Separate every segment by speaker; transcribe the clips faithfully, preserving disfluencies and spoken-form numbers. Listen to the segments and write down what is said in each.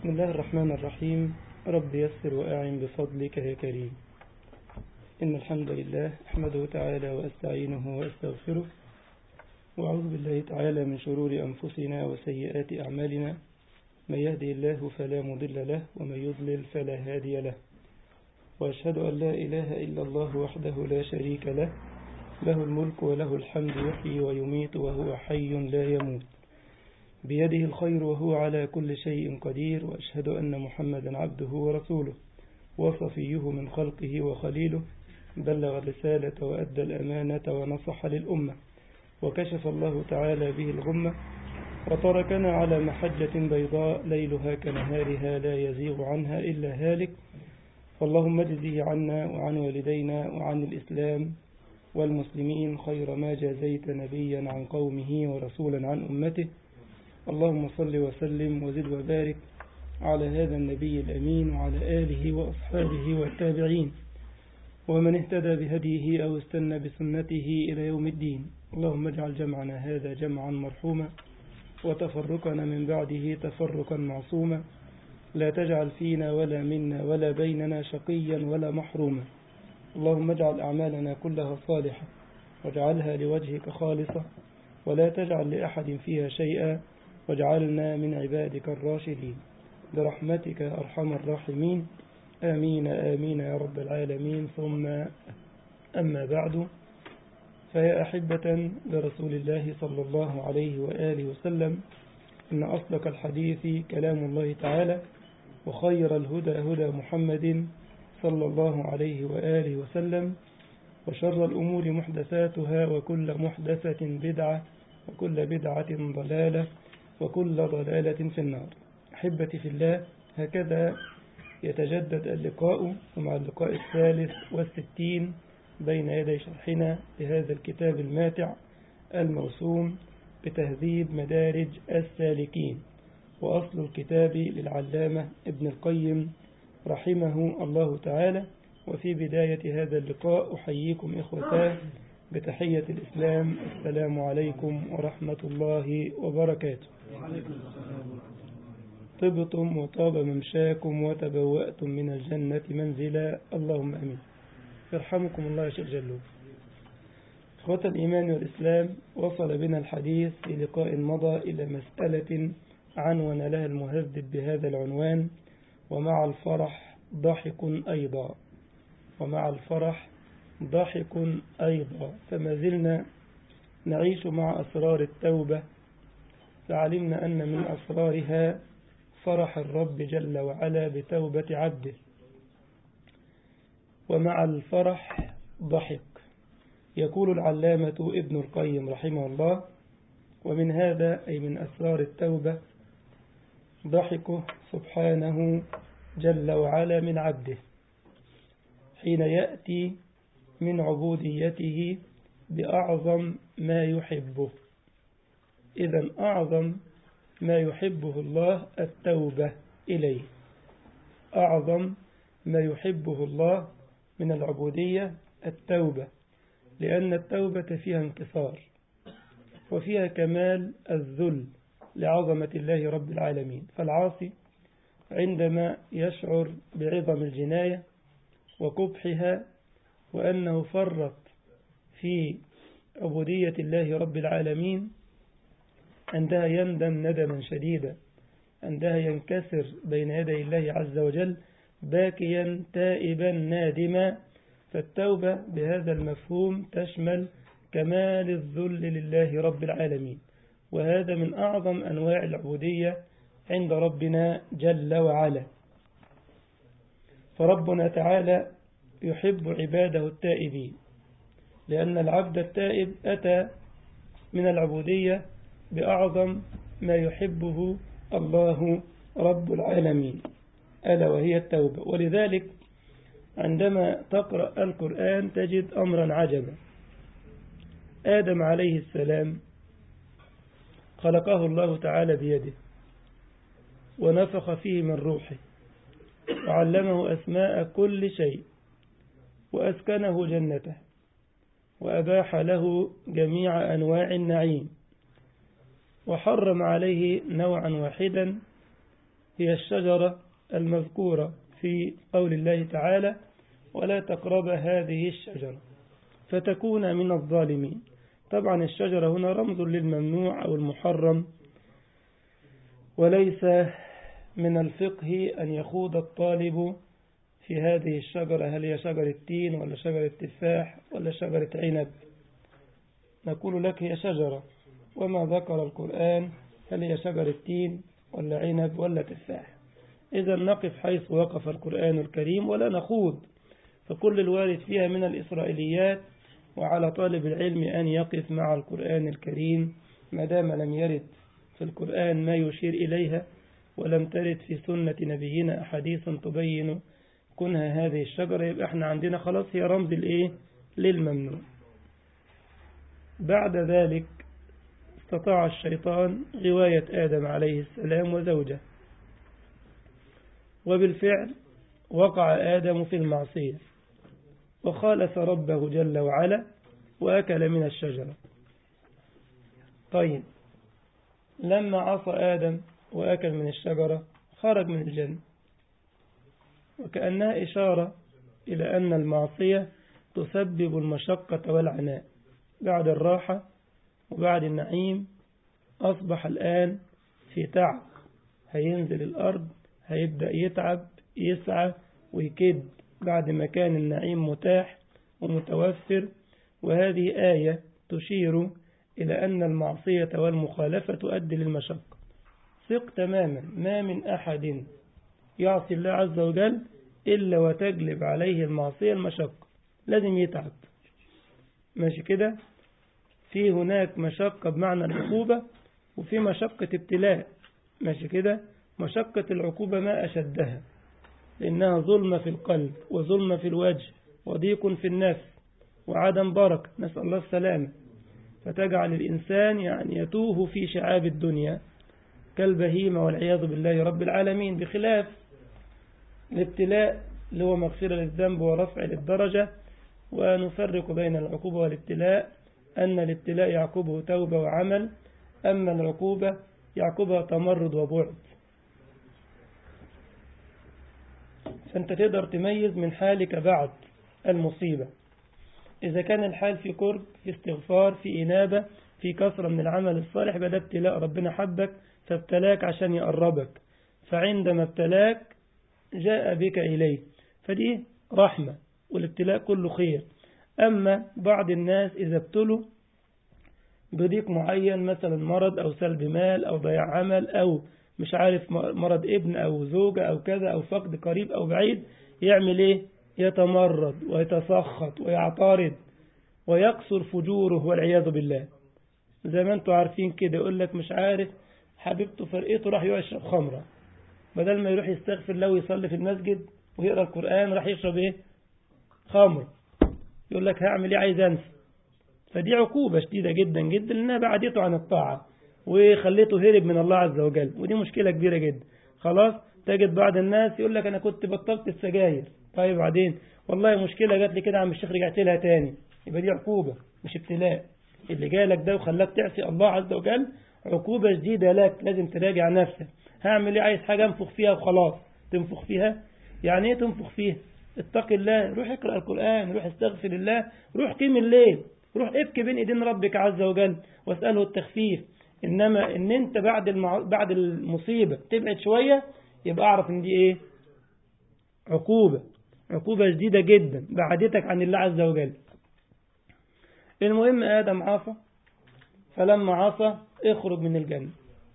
Speaker 1: بسم الله الرحمن الرحيم. رب يسر وأعن بفضلك يا كريم. إن الحمد لله أحمده تعالى وأستعينه وأستغفره، وأعوذ بالله تعالى من شرور أنفسنا وسيئات أعمالنا. من يهدي الله فلا مضل له، ومن يضلل فلا هادي له. وأشهد أن لا إله إلا الله وحده لا شريك له، له الملك وله الحمد، يحيي ويميت وهو حي لا يموت، بيده الخير وهو على كل شيء قدير. وأشهد أن محمدا عبده ورسوله وصفيه من خلقه وخليله، بلغ الرسالة وأدى الأمانة ونصح للأمة، وكشف الله تعالى به الغمة، وتركنا على محجة بيضاء ليلها كنهارها لا يزيغ عنها إلا هالك. فاللهم اجزه عنا وعن والدينا وعن الإسلام والمسلمين خير ما جازيت نبيا عن قومه ورسولا عن أمته. اللهم صل وسلم وزد وبارك على هذا النبي الأمين وعلى آله وأصحابه والتابعين ومن اهتدى بهديه أو استنى بسنته إلى يوم الدين. اللهم اجعل جمعنا هذا جمعا مرحوما، وتفرقنا من بعده تفرقا معصوما. لا تجعل فينا ولا منا ولا بيننا شقيا ولا محروما. اللهم اجعل أعمالنا كلها صالحة، واجعلها لوجهك خالصة، ولا تجعل لأحد فيها شيئا، واجعلنا من عبادك الراشدين برحمتك أرحم الراحمين. آمين آمين يا رب العالمين. ثم أما بعد، فيا أحبة لرسول الله صلى الله عليه وآله وسلم، إن أصدق الحديث كلام الله تعالى، وخير الهدى هدى محمد صلى الله عليه وآله وسلم، وشر الأمور محدثاتها، وكل محدثة بدعة، وكل بدعة ضلالة، وكل ضلالة في النار. أحبتي في الله، هكذا يتجدد اللقاء ومع اللقاء الثالث والستين بين يدي شرحنا لهذا الكتاب الماتع الموسوم بتهذيب مدارج السالكين، وأصل الكتاب للعلامة ابن القيم رحمه الله تعالى. وفي بداية هذا اللقاء أحييكم إخوتاه بتحية الإسلام، السلام عليكم ورحمة الله وبركاته. طبتم وطاب ممشاكم وتبوأتم من الجنة منزلا، اللهم أمين. يرحمكم الله يا شيخ جلو. إخوة الإيمان والإسلام، وصل بنا الحديث في لقاء مضى إلى مسألة عنون لها المهذب بهذا العنوان: ومع الفرح ضحك أيضا. ومع الفرح ضحك أيضا. فما زلنا نعيش مع أسرار التوبة، فعلمنا أن من أسرارها فرح الرب جل وعلا بتوبة عبده. ومع الفرح ضحك. يقول العلامة ابن القيم رحمه الله: ومن هذا أي من أسرار التوبة ضحكه سبحانه جل وعلا من عبده حين يأتي من عبوديته بأعظم ما يحبه. إذن أعظم ما يحبه الله التوبة إليه. أعظم ما يحبه الله من العبودية التوبة، لأن التوبة فيها انكسار، وفيها كمال الذل لعظمة الله رب العالمين. فالعاصي عندما يشعر بعظم الجناية وقبحها، وأنه فرط في عبودية الله رب العالمين، عندها يندم ندما شديدا، عندها ينكسر بين يدي الله عز وجل باكيا تائبا نادما. فالتوبة بهذا المفهوم تشمل كمال الذل لله رب العالمين، وهذا من أعظم أنواع العبودية عند ربنا جل وعلا. فربنا تعالى يحب عباده التائبين، لأن العبد التائب أتى من العبودية بأعظم ما يحبه الله رب العالمين، ألا وهي التوبة. ولذلك عندما تقرأ القرآن تجد أمرا عجبا. آدم عليه السلام خلقه الله تعالى بيده، ونفخ فيه من روحه، وعلمه أسماء كل شيء، وأسكنه جنته، وأباح له جميع أنواع النعيم، وحرم عليه نوعا واحدا هي الشجرة المذكورة في قول الله تعالى ولا تقرب هذه الشجرة فتكون من الظالمين. طبعا الشجرة هنا رمز للممنوع أو المحرم، وليس من الفقه أن يخوض الطالب في هذه الشجرة، هل هي شجرة تين ولا شجرة تفاح ولا شجرة عنب. نقول لك هي شجرة، وما ذكر القرآن هل هي شجرة تين ولا عنب ولا تفاح. إذا نقف حيث وقف القرآن الكريم ولا نخوض، فكل الوارد فيها من الإسرائيليات، وعلى طالب العلم أن يقف مع القرآن الكريم ما دام لم يرد في القرآن ما يشير إليها، ولم ترد في سنة نبينا أحاديث تبين كنها هذه الشجرة، يبقى احنا عندنا خلاص هي رمز الإيه؟ للممنوع. بعد ذلك استطاع الشيطان غواية آدم عليه السلام وزوجه، وبالفعل وقع آدم في المعصية وخالف ربه جل وعلا وأكل من الشجرة. طيب لما عصى آدم وأكل من الشجرة خرج من الجنة، وكأنها إشارة إلى أن المعصية تسبب المشقة والعناء. بعد الراحة وبعد النعيم أصبح الآن في تعب، هينزل الأرض هيبدأ يتعب يسعى ويكد بعد ما كان النعيم متاح ومتوفر. وهذه آية تشير إلى أن المعصية والمخالفة تؤدي للمشقة. ثق تماما ما من أحد يعصي الله عز وجل إلا وتجلب عليه المعصية المشقة، لازم يتعب. ماشي كده؟ في هناك مشقة بمعنى العقوبة، وفي مشقة ابتلاء. ماشي كده؟ مشقة العقوبة ما أشدها، لأنها ظلمة في القلب وظلمة في الوجه وضيق في النفس وعدم بركة، نسأل الله السلامة، فتجعل الإنسان يعني يتوه في شعاب الدنيا كالبهيمة والعياذ بالله رب العالمين. بخلاف الابتلاء اللي هو مغفرة للذنب ورفع للدرجة. ونفرق بين العقوبة والابتلاء، أن الابتلاء يعقبه توبة وعمل، أما العقوبة يعقبها تمرد وبعد. فأنت تقدر تميز من حالك بعد المصيبة، إذا كان الحال في قرب في استغفار في إنابة في كثرة من العمل الصالح، بدأ ابتلاء ربنا حبك فابتلاك عشان يقربك، فعندما ابتلاك جاء بك إليه، فدي رحمة، والابتلاء كله خير. أما بعض الناس إذا ابتلوا بضيق معين، مثلا مرض أو سلب مال أو ضياع عمل أو مش عارف مرض ابن أو زوجة أو كذا أو فقد قريب أو بعيد، يعمل إيه؟ يتمرد ويتسخط ويعترض ويقصر فجوره والعياذ بالله. زي ما انتوا عارفين كده، يقول لك مش عارف حبيبته فرقته راح يشرب خمرة، بدل ما يروح يستغفر الله ويصلي في المسجد ويقرأ القرآن راح يشرب إيه؟ خمر. يقول لك هعمل إيه؟ عايز أنسى. فدي عقوبة شديدة جدا جدا، لأنها بعدته عن الطاعة وخليته هرب من الله عز وجل، ودي مشكلة كبيرة جدا. خلاص تجد بعض الناس يقول لك أنا كنت بطلت السجاير، طيب بعدين والله مشكلة جات لي كده عم الشيخ رجعت لها تاني، يبقى دي عقوبة مش ابتلاء. اللي جالك ده وخلاك تعصي الله عز وجل عقوبة جديدة لك، لازم تراجع نفسك. هعمل ايه؟ عايز حاجة انفخ فيها وخلاص. تنفخ فيها يعني ايه تنفخ فيها؟ اتق الله، روح اقرأ القرآن، روح استغفر الله، روح قيم الليل، روح ابكي بين ايدين ربك عز وجل واسأله التخفيف. انما ان انت بعد المع... بعد المصيبة تبعد شوية، يبقى اعرف ان دي ايه؟ عقوبة، عقوبة جديدة جدا بعدتك عن الله عز وجل. المهم آدم عصى، فلما عصى اخرج من الجنة.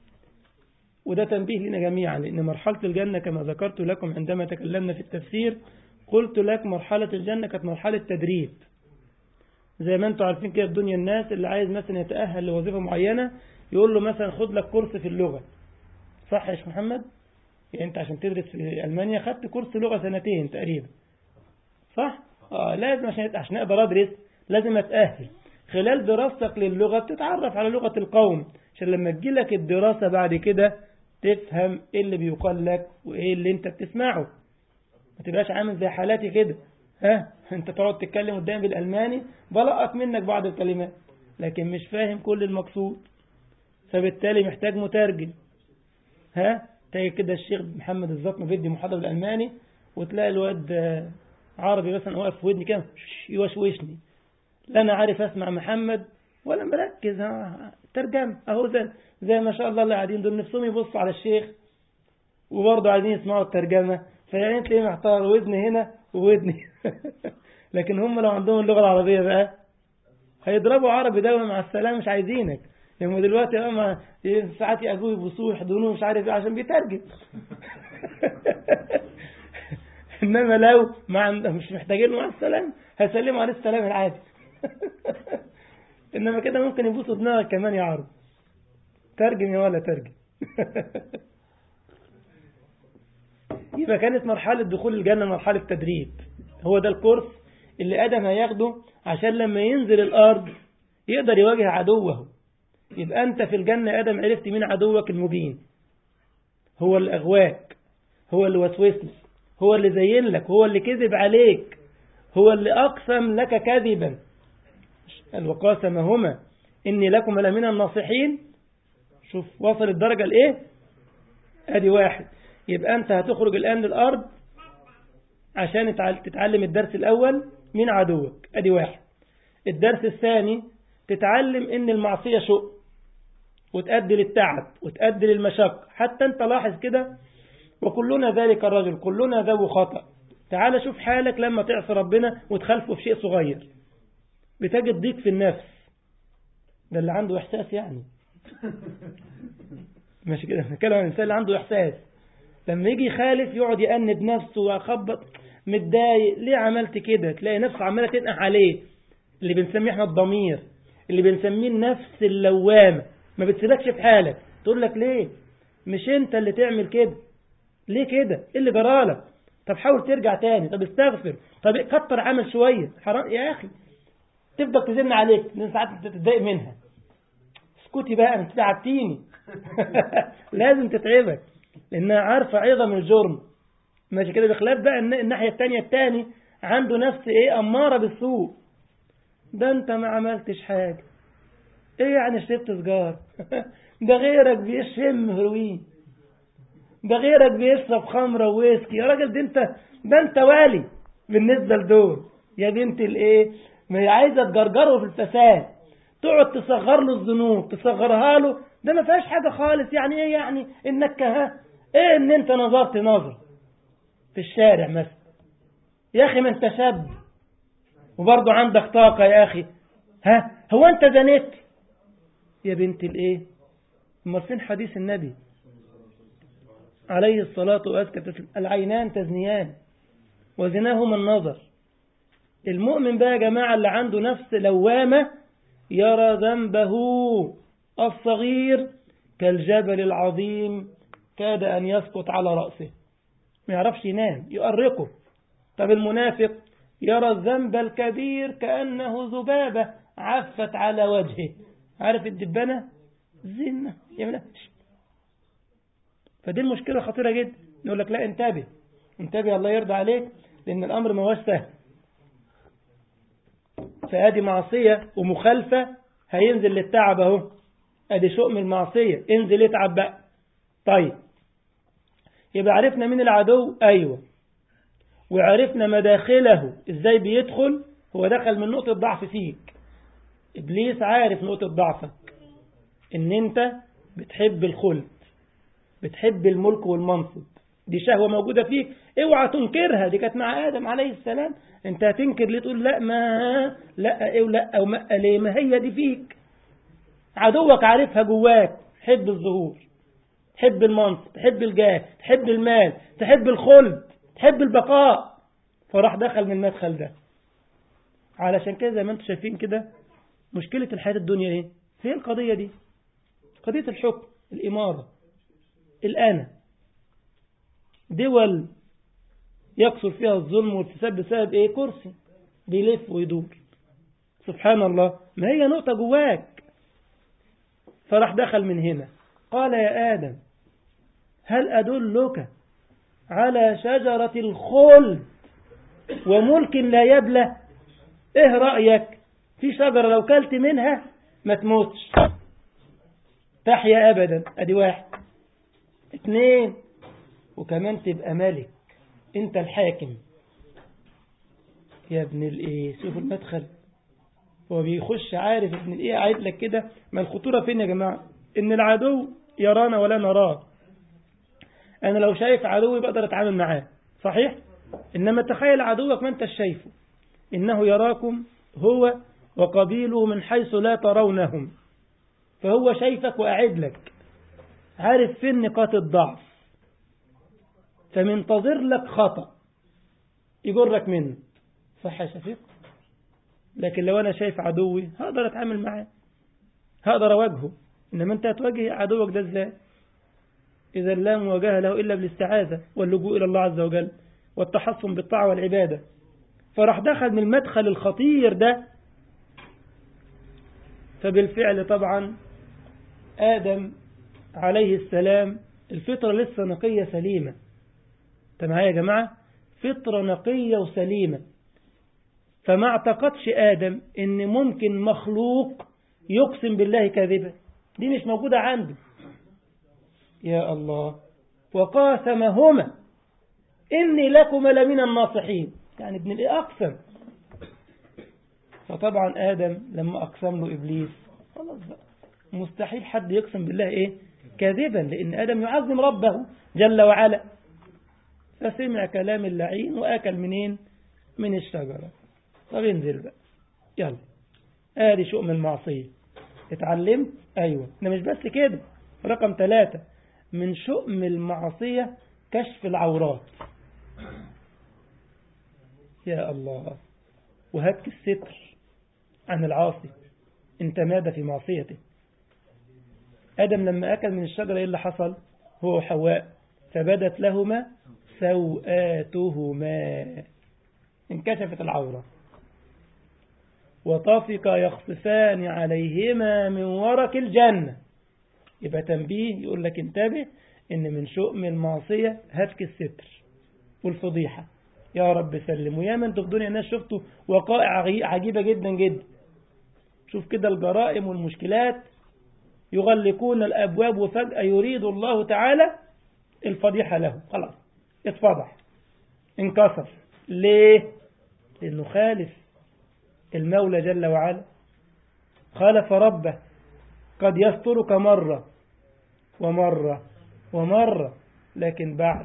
Speaker 1: وده تنبيه لنا جميعا، لأن مرحلة الجنة كما ذكرت لكم عندما تكلمنا في التفسير، قلت لك مرحلة الجنة كانت مرحلة تدريب. زي ما انتم عارفين كده في دنيا الناس، اللي عايز مثلا يتأهل لوظيفة معينة يقول له مثلا خد لك كورس في اللغة، صح يا شيخ محمد؟ يعني انت عشان تدرس في ألمانيا خدت كورس لغة سنتين تقريبا، صح؟ آه لازم عشان عشان اقدر ادرس لازم اتأهل. خلال دراستك للغة بتتعرف على لغة القوم، عشان لما تجيلك الدراسة بعد كده تفهم ايه اللي بيقال لك وايه اللي انت بتسمعه. ما تبقاش عامل زي حالاتي كده، ها انت تقعد تتكلم قدامي بالألماني بلقط منك بعض الكلمات لكن مش فاهم كل المقصود، فبالتالي محتاج مترجم. ها تلاقي كده الشيخ محمد الزطمة بيدي محاضرة بالألماني، وتلاقي الواد عربي مثلا واقف في ودني كده يوشوشني، لا أنا عارف أسمع محمد ولا مركز. ترجم أهو زي, زي ما شاء الله اللي قاعدين دول نفسهم يبصوا على الشيخ وبرضه عايزين يسمعوا الترجمة، فيعني تلاقيه محتار ودن هنا وودني. لكن هم لو عندهم اللغة العربية بقى هيضربوا عربي دولة مع السلام، مش عايزينك. هم دلوقتي هم ساعات يأجوه يبصوه يحضنوه مش عارف ايه عشان بيترجم. انما لو ما عند... مش محتاجين مع السلام هيسلموا عليه السلام العادي. انما كده ممكن يبوسوا دماغك كمان يا عرب. ترجم يا ولا ترجم. يبقى كانت مرحلة دخول الجنة مرحلة تدريب. هو ده الكورس اللي آدم هياخده عشان لما ينزل الأرض يقدر يواجه عدوه. يبقى أنت في الجنة يا آدم عرفت مين عدوك المبين، هو اللي أغواك، هو اللي وسوسلك، هو اللي زين لك، هو اللي كذب عليك، هو اللي أقسم لك كذبا. وقاسمهما إني لكم لمن الناصحين. شوف وصل الدرجة لإيه؟ أدي واحد. يبقى أنت هتخرج الآن للأرض عشان تتعلم الدرس الأول من عدوك، أدي واحد. الدرس الثاني تتعلم إن المعصية شؤم وتؤدي للتعب وتؤدي للمشقة. حتى أنت لاحظ كده، وكلنا ذلك الرجل كلنا ذو خطأ. تعال شوف حالك لما تعصي ربنا وتخالفه في شيء صغير، بتجد ضيق في النفس. ده اللي عنده إحساس يعني. ماشي كده، نتكلم عن الإنسان اللي عنده إحساس. لما يجي يخالف يقعد يأنب نفسه ويخبط، متضايق ليه عملت كده، تلاقي نفسه عمالة تنقح عليه. اللي بنسميه احنا الضمير، اللي بنسميه النفس اللوامة، ما بتسيبكش في حالك. تقول لك ليه مش انت اللي تعمل كده، ليه كده، ايه اللي جرالك، طب حاول ترجع تاني، طب استغفر، طب كتر عمل شوية، حرام يا اخي. تفضل تزن عليك لان ساعات انت تتضايق منها. اسكتي بقى انت تعبتيني. لازم تتعبك لانها عارفة عظم الجرم. ماشي كده. بخلاف بقى الناحية التانية، التاني عنده نفس ايه، امارة بالسوء. ده انت ما عملتش حاجة، ايه يعني شربت سجار؟ ده غيرك بيشم هروين، ده غيرك بيشرب خمرة وويسكي. يا راجل ده انت ده انت والي بالنسبة لدول. يا بنت الايه، ما هي عايزة تجرجره في الفساد، تقعد تصغر له الذنوب، تصغرها له. ده ما فيهاش حاجة خالص. يعني ايه يعني انك ها ايه ان انت نظرت نظر في الشارع مثلا، يا اخي ما انت شاب وبرضه عندك طاقة يا اخي. ها هو انت زنيت يا بنت الايه؟ امال فين حديث النبي عليه الصلاة والسلام؟ العينان تزنيان وزناهما النظر. المؤمن بقى يا جماعة اللي عنده نفس لوامة يرى ذنبه الصغير كالجبل العظيم كاد أن يسقط على رأسه، ما يعرفش ينام يؤرقه. طب المنافق يرى الذنب الكبير كأنه ذبابة عفت على وجهه. عارف الدبانة زنة يمنعش. فدي المشكلة خطيرة جدا. نقول لك لا انتبه انتبه الله يرضى عليك، لأن الأمر ما هوش سهل. فهذه معصية ومخالفة هينزل للتعب اهو. ادي شؤم المعصية، انزل اتعب بقى. طيب يبقى عرفنا مين العدو، ايوه، وعرفنا مداخله ازاي بيدخل. هو دخل من نقطة ضعف فيك. ابليس عارف نقطة ضعفك، ان انت بتحب الخلد، بتحب الملك والمنصب. دي شهوة موجودة فيك، اوعى تنكرها. دي كانت مع آدم عليه السلام. انت هتنكر ليه؟ تقول لا ما لا ايه ولا وما ليه، ما هي دي فيك. عدوك عارفها جواك. تحب الظهور، تحب المنصب، تحب الجاه، تحب المال، تحب الخلد، تحب البقاء. فراح دخل من المدخل ده. علشان كده زي ما انتم شايفين كده، مشكلة الحياة الدنيا ايه؟ هي القضية دي، قضية الحكم، الإمارة، الأنا. دول يكثر فيها الظلم والفساد بسبب ايه؟ كرسي بيلف ويدور. سبحان الله، ما هي نقطة جواك. فراح دخل من هنا. قال يا آدم هل أدلك على شجرة الخلد وملك لا يبلى؟ ايه رأيك في شجرة لو كلت منها ما تموتش، تحيا أبدا. ادي واحد. اتنين، وكمان تبقى ملك، انت الحاكم. يا ابن الايه، شوف المدخل، هو بيخش عارف ابن الايه قاعد لك كده. ما الخطورة فين يا جماعة؟ ان العدو يرانا ولا نراه. انا لو شايف عدوي بقدر اتعامل معاه، صحيح؟ انما تخيل عدوك ما انت شايفه، انه يراكم هو وقبيله من حيث لا ترونهم، فهو شايفك وقاعد لك، عارف فين نقاط الضعف، فمنتظر لك خطأ يجرك منه، صح يا شفيق؟ لكن لو أنا شايف عدوي هقدر أتعامل معاه، هقدر أواجهه. إنما أنت هتواجه عدوك ده إزاي؟ إذا لا مواجهة له إلا بالاستعاذة واللجوء إلى الله عز وجل والتحصن بالطاعة والعبادة. فراح دخل من المدخل الخطير ده. فبالفعل طبعا آدم عليه السلام الفطرة لسه نقية سليمة. معايا يا جماعة؟ فطرة نقية وسليمة. فما اعتقدش آدم إن ممكن مخلوق يقسم بالله كاذبا، دي مش موجودة عنده. يا الله، وقاسمهما إني لكما لمن الناصحين، يعني ابن الإيه أقسم. فطبعا آدم لما أقسم له إبليس خلاص بقى، مستحيل حد يقسم بالله إيه كاذبا، لأن آدم يعظم ربه جل وعلا. فسمع كلام اللعين وأكل منين؟ من الشجرة. طب انزل بقى، يلا آدي شؤم المعصية. اتعلمت؟ أيوة. إنه مش بس كده، رقم ثلاثة من شؤم المعصية كشف العورات. يا الله، وهتك الستر عن العاصي إن تمادى في معصيته. آدم لما أكل من الشجرة إيه اللي حصل؟ هو وحواء فبدت لهما سوآتهما، انكشفت العورة. وطفقا يخصفان عليهما من ورق الجنة. يبقى تنبيه يقول لك انتبه إن من شؤم المعصية هتك الستر والفضيحة. يا رب سلم. ويا من في الدنيا الناس شفتوا وقائع عجيبة جدا جدا. شوف كده الجرائم والمشكلات، يغلقون الأبواب وفجأة يريد الله تعالى الفضيحة له، خلاص اتفضح انكسر. ليه؟ لأنه خالف المولى جل وعلا، خالف ربه. قد يسترك مرة ومرة ومرة، لكن بعد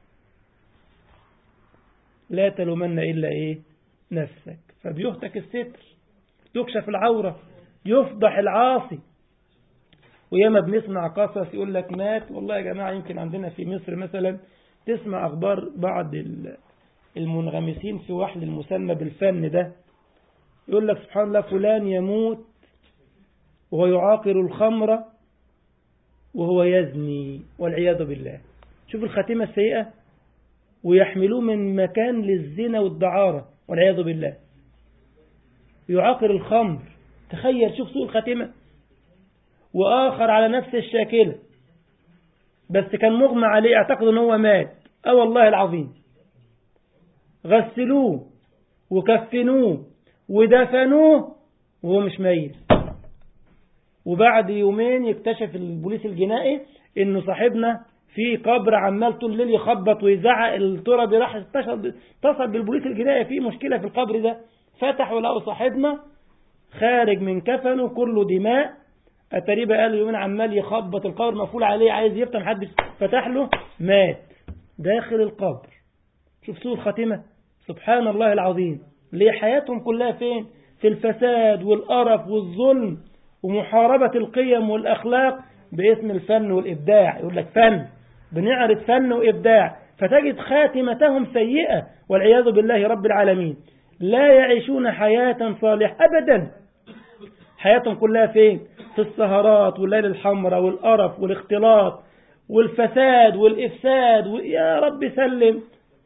Speaker 1: لا تلومن إلا إيه نفسك. فبيهتك الستر، تكشف العورة، يفضح العاصي. وياما بنسمع قصص يقول لك مات. والله يا جماعة يمكن عندنا في مصر مثلا تسمع أخبار بعض المنغمسين في وحل المسمى بالفن ده، يقول لك سبحان الله فلان يموت وهو يعاقر الخمر وهو يزني والعياذ بالله. شوف الخاتمة السيئة، ويحملوه من مكان للزنا والدعارة والعياذ بالله، يعاقر الخمر. تخيل، شوف سوء الخاتمة. وآخر على نفس الشاكلة بس كان مغمى عليه، اعتقد ان هو مات. اه والله العظيم، غسلوه وكفنوه ودفنوه وهو مش ميت. وبعد يومين يكتشف البوليس الجنائي انه صاحبنا في قبر عمال طول الليل يخبط ويزعق. التربي راح اتصل اتصل بالبوليس الجنائي في مشكلة في القبر ده، فتحوا لقوا صاحبنا خارج من كفنه كله دماء. التريبة قال يومين عمال يخبط، القبر مقفول عليه، عايز يفتح، محدش فتح له، مات داخل القبر. شوف سوء الخاتمة، سبحان الله العظيم. ليه حياتهم كلها فين؟ في الفساد والقرف والظلم ومحاربة القيم والأخلاق باسم الفن والإبداع. يقول لك فن، بنعرض فن وإبداع، فتجد خاتمتهم سيئة والعياذ بالله رب العالمين. لا يعيشون حياة صالحة أبدا. حياتهم كلها فين؟ في السهرات والليل الحمراء والقرف والاختلاط والفساد والإفساد. ويا رب سلم،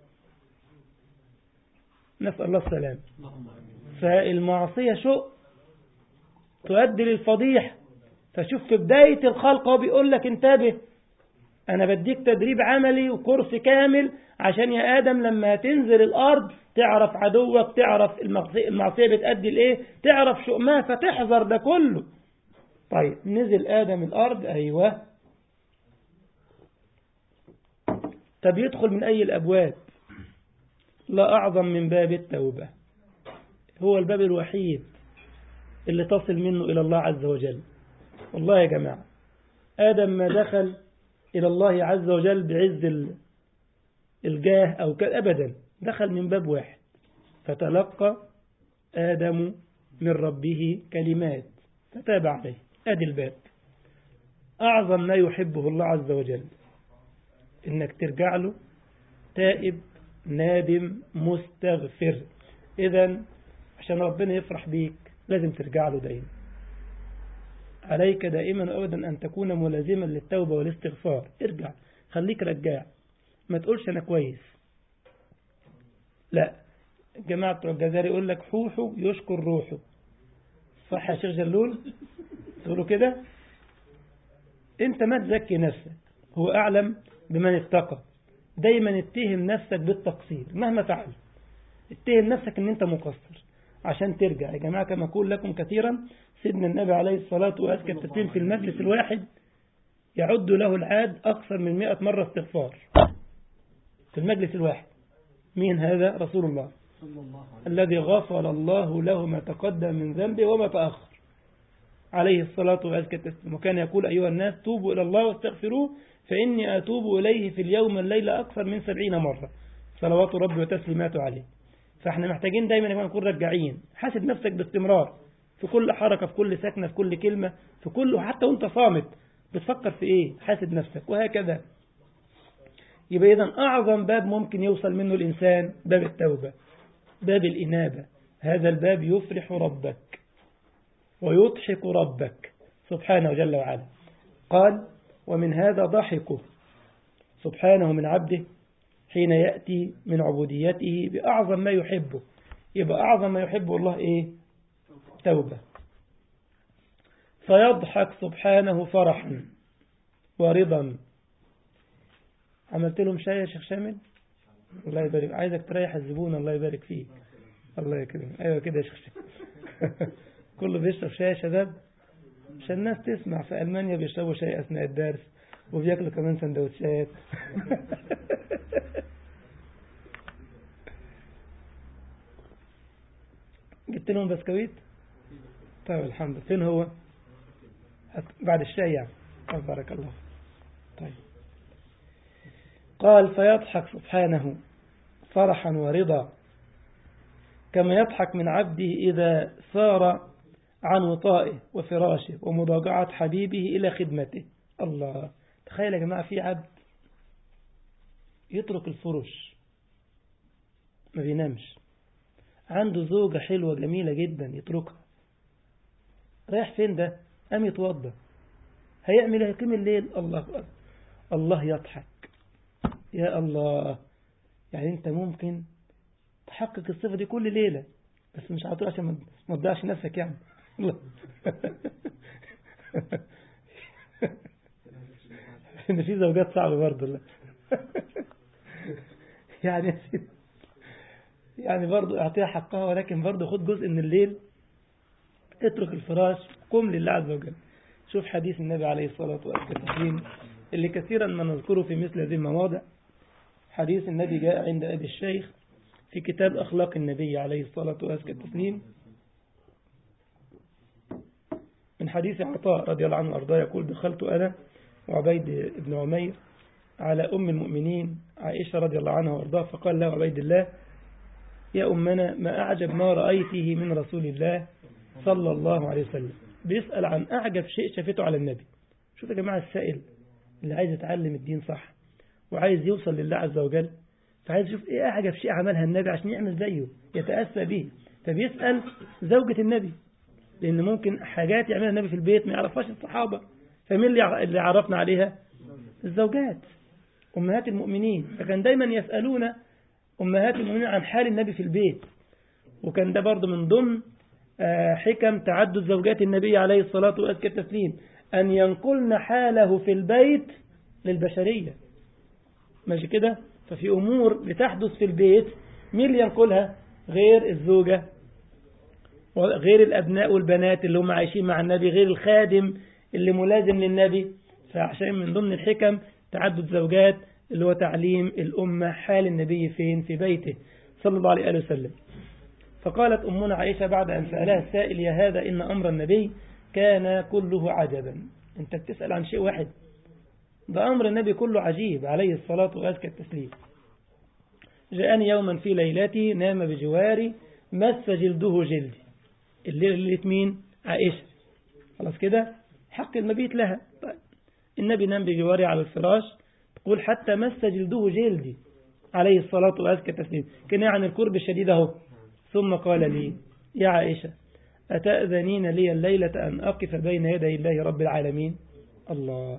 Speaker 1: نسأل الله السلام. فالمعصية شؤم تؤدي للفضيحة. فشوف في بداية الخلق هو بيقول لك انتبه، أنا بديك تدريب عملي وكورس كامل عشان يا آدم لما تنزل الأرض تعرف عدوك، تعرف المعصية بتأدي لإيه، تعرف شؤمها، فتحذر ده كله. طيب نزل آدم الأرض، أيوة، طب يدخل من أي الأبواب؟ لا أعظم من باب التوبة، هو الباب الوحيد اللي تصل منه إلى الله عز وجل. والله يا جماعة آدم ما دخل إلى الله عز وجل بعز الجاه أو كان أبدا، دخل من باب واحد، فتلقى آدم من ربه كلمات فتاب عليه. أدي الباب. أعظم ما يحبه الله عز وجل إنك ترجع له تائب نادم مستغفر. إذن عشان ربنا يفرح بيك لازم ترجع له دائما. عليك دائما وأبدا أن تكون ملازما للتوبة والاستغفار. ارجع، خليك رجاع، ما تقولش أنا كويس. لا، جماعة الجزائر يقول لك حوحه يشكر روحه، صح يا شيخ جلول؟ تقولوا كده؟ انت ما تزكي نفسك، هو أعلم بمن اتقى. دايما اتهم نفسك بالتقصير مهما فعل، اتهم نفسك ان انت مقصر عشان ترجع. يا جماعة كما أقول لكم كثيرا، سيدنا النبي عليه الصلاة وأزكى التسليم في المجلس الواحد يعد له العاد أكثر من مئة مرة استغفار في المجلس الواحد. مين هذا؟ رسول الله الذي غفر الله له ما تقدم من ذنبه وما تأخر عليه الصلاة وأزكى التسليم. وكان يقول أيها الناس توبوا إلى الله واستغفروه فإني أتوب إليه في اليوم الليلة أكثر من سبعين مرة صلوات ربي وتسليماته عليه. فاحنا محتاجين دايما نكون رجعين. حاسب نفسك باستمرار في كل حركة، في كل سكنة، في كل كلمة، في كل، حتى وانت صامت بتفكر في ايه، حاسب نفسك، وهكذا. يبقى إذن أعظم باب ممكن يوصل منه الإنسان باب التوبة، باب الإنابة. هذا الباب يفرح ربك ويضحك ربك سبحانه جل وعلا. قال ومن هذا ضحكه سبحانه من عبده حين يأتي من عبوديته بأعظم ما يحبه. يبقى أعظم ما يحبه الله إيه؟ توبة. فيضحك سبحانه فرحا ورضا. عملت لهم شاي يا شيخ شامل؟ الله يبارك، عايزك تريح الزبون، الله يبارك فيك، الله يكرمك. أيوة كده يا شيخ شامل. كله بيشرب شاي يا شباب عشان الناس تسمع. في ألمانيا بيشربوا شاي أثناء الدرس وبياكلوا كمان سندوتشات. جبت لهم بسكويت؟ طيب الحمد لله. فين هو؟ بعد الشاي يعني. بارك الله. طيب قال فيضحك سبحانه فرحا ورضا كما يضحك من عبده إذا سار عن وطائه وفراشه ومضاجعة حبيبه إلى خدمته. الله، تخيل يا جماعة في عبد يترك الفرش ما بينامش، عنده زوجة حلوة جميلة جدا يتركها، رايح فين ده؟ قام يتوضى، هيعمل هيقيم الليل. الله أكبر، الله يضحك. يا الله، يعني انت ممكن تحقق الصفة دي كل ليلة، بس مش عطول عشان ما تضيعش نفسك يعني. الله. ان في زوجات صعبة برضه. الله. يعني يعني برضه اعطيها حقها، ولكن برضه خد جزء من الليل، اترك الفراش، قم لله عز وجل. شوف حديث النبي عليه الصلاة والسلام اللي كثيرا ما نذكره في مثل هذه المواضع. حديث النبي جاء عند أبي الشيخ في كتاب أخلاق النبي عليه الصلاة والسلام من حديث عطاء رضي الله عنه وأرضاه يقول دخلت أنا وعبيد بن عمير على أم المؤمنين عائشة رضي الله عنها وأرضاه، فقال له عبيد الله يا أمنا ما أعجب ما رأيته من رسول الله صلى الله عليه وسلم. بيسأل عن أعجب شيء شافته على النبي. شوف يا جماعة السائل اللي عايز يتعلم الدين صح وعايز يوصل لله عز وجل، فعايز يشوف إيه أعجب شيء عملها النبي عشان يعمل زيه يتأسى به، فبيسأل زوجة النبي، لأن ممكن حاجات يعملها النبي في البيت ما يعرفهاش الصحابة، فمين اللي عرفنا عليها؟ الزوجات أمهات المؤمنين. فكان دايما يسألون أمهات المؤمنين عن حال النبي في البيت، وكان ده برضه من ضمن حكم تعدد زوجات النبي عليه الصلاة والتسليم أن ينقلن حاله في البيت للبشرية، ماشي كده؟ ففي أمور بتحدث في البيت مين اللي ينقلها غير الزوجة وغير الأبناء والبنات اللي هم عايشين مع النبي، غير الخادم اللي ملازم للنبي. فعشان من ضمن الحكم تعدد زوجات اللي هو تعليم الأمة حال النبي فين؟ في بيته صلى الله عليه وسلم. فقالت أمنا عائشة بعد أن سألها السائل: يا هذا إن أمر النبي كان كله عجبا. أنت بتسأل عن شيء واحد، ده أمر النبي كله عجيب عليه الصلاة وأزكى التسليم. جاءني يوما في ليلتي نام بجواري مس جلده جلدي. الليلة ليلة مين؟ عائشة. خلاص كده حق المبيت لها. طيب. النبي نام بجواري على الفراش، تقول حتى مس جلده جلدي عليه الصلاة وأزكى التسليم، كان عن الكرب الشديد اهو. ثم قال لي: يا عائشة أتأذنين لي الليلة أن أقف بين يدي الله رب العالمين؟ الله،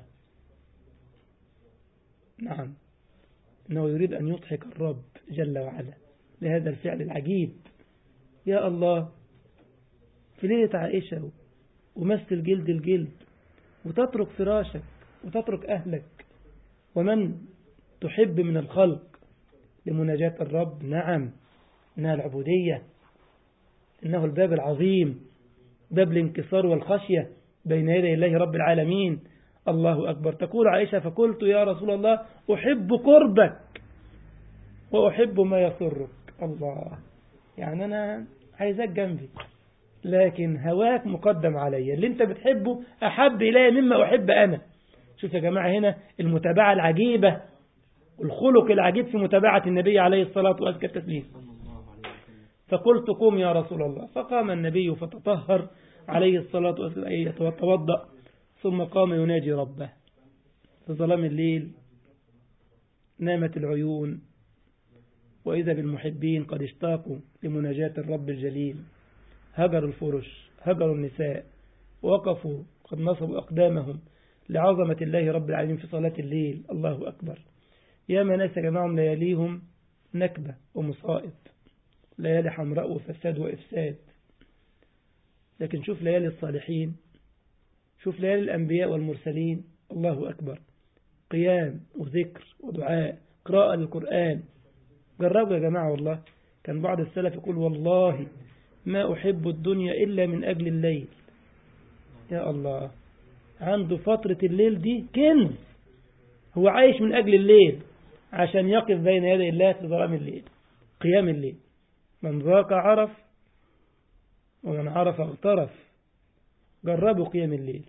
Speaker 1: نعم، إنه يريد أن يضحك الرب جل وعلا لهذا الفعل العجيب. يا الله، في ليلة عائشة ومس الجلد الجلد، وتترك فراشك وتترك أهلك ومن تحب من الخلق لمناجاة الرب. نعم، إنها العبودية، إنه الباب العظيم، باب الانكسار والخشية بين يدي الله رب العالمين. الله أكبر. تقول عائشة: فقلت يا رسول الله أحب قربك وأحب ما يسرك. الله، يعني أنا عايزك جنبي، لكن هواك مقدم علي، اللي أنت بتحبه أحب إلي مما أحب أنا. شوف يا جماعة هنا المتابعة العجيبة، الخلق العجيب في متابعة النبي عليه الصلاة وأزكى التسليم. فقلت: قم يا رسول الله. فقام النبي فتطهر عليه الصلاة والسلام وتوضأ، ثم قام يناجي ربه. في ظلام الليل نامت العيون، وإذا بالمحبين قد اشتاقوا لمناجاة الرب الجليل. هجروا الفرش، هجروا النساء، وقفوا قد نصبوا أقدامهم لعظمة الله رب العالمين في صلاة الليل. الله أكبر. يا من ناس جماعهم لياليهم نكبة ومصائب، ليالي حمراء وفساد وإفساد. لكن شوف ليالي الصالحين، شوف ليالي الأنبياء والمرسلين. الله أكبر. قيام وذكر ودعاء، قراءة للقرآن. جربوا يا جماعة والله. كان بعض السلف يقول: والله ما أحب الدنيا إلا من أجل الليل. يا الله، عنده فترة الليل دي كنز، هو عايش من أجل الليل عشان يقف بين يدي الله في ظلام الليل. قيام الليل، من ذاق عرف ومن عرف اغترف. جربوا قيام الليل.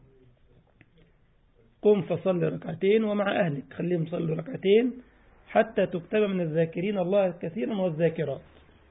Speaker 1: قم فصل ركعتين ومع أهلك، خليهم صلوا ركعتين حتى تكتب من الذاكرين الله كثيرا والذاكرات.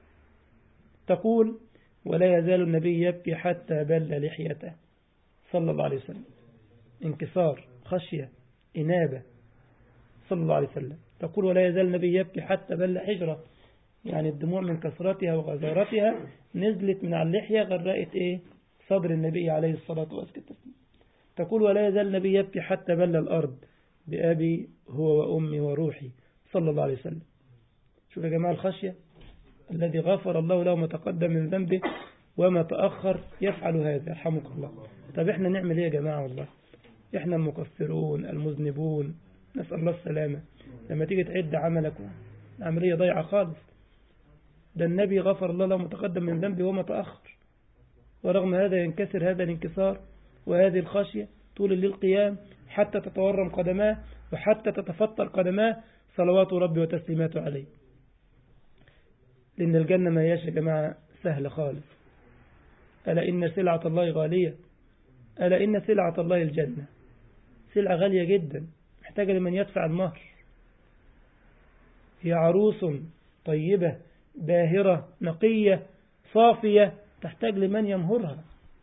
Speaker 1: تقول: ولا يزال النبي يبكي حتى بل لحيته صلى الله عليه وسلم. انكسار، خشية، إنابة صلى الله عليه وسلم. تقول: ولا يزال النبي يبكي حتى بل حجرة، يعني الدموع من كثرتها وغزارتها نزلت من على اللحية غرقت إيه؟ صدر النبي عليه الصلاة والسلام. تقول: ولا يزال النبي يبكي حتى بل الأرض بأبي هو وأمي وروحي صلى الله عليه وسلم. شوف يا جماعة الخشية، الذي غفر الله له ما تقدم من ذنبه وما تأخر يفعل هذا، يرحمك الله. طب احنا نعمل ايه يا جماعة؟ والله احنا المقصرون المذنبون، نسأل الله السلامة. لما تيجي تعد عملك عملية ضيعة خالص. ده النبي غفر الله له ما تقدم من ذنبه وما تأخر، ورغم هذا ينكسر هذا الانكسار وهذه الخشية طول الليل قيام حتى تتورم قدماه وحتى تتفطر قدماه صلوات ربي وتسليماته عليه. لأن الجنة ما هياش يا جماعة سهلة خالص. ألا إن سلعة الله غالية، ألا إن سلعة الله الجنة. سلعة غالية جدا، محتاجة لمن يدفع المهر. هي عروس طيبة باهرة نقية صافية، تحتاج لمن يمهرها